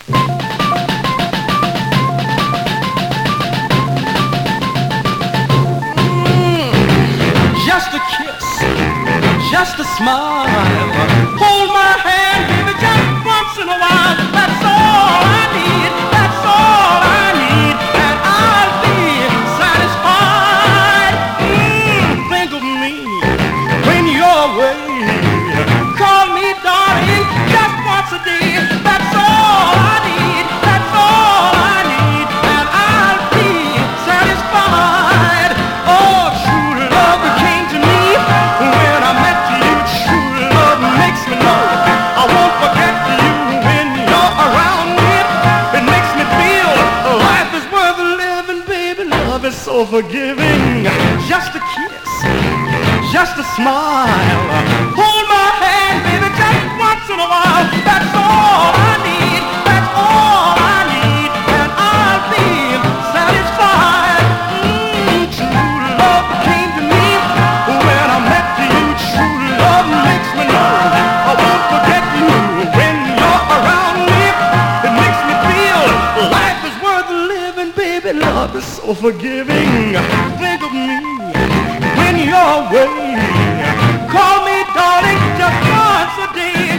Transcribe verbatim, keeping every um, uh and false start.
Just a kiss, just a smile. Hold my hand, baby, just once in a while. That's all I need, that's all I need, and I'll be satisfied. Mm, think of me when you're away. Call me darling just once a day. That's all I need, that's all I need, and I'll be satisfied. Oh, true love came to me when I met you. True love makes me know I won't forget you when you're around me. It makes me feel life is worth living, baby. Love is so forgiving. Just a kiss, just a smile. Hold my hand, baby, just once in a while. That's all I need, that's all I need, and I'll be satisfied. Mm, true love came to me when I met you. True love makes me know I won't forget you when you're around me. It makes me feel life is worth living, baby. Love is so forgiving. Think of me when you're away. Call me darling just once a day.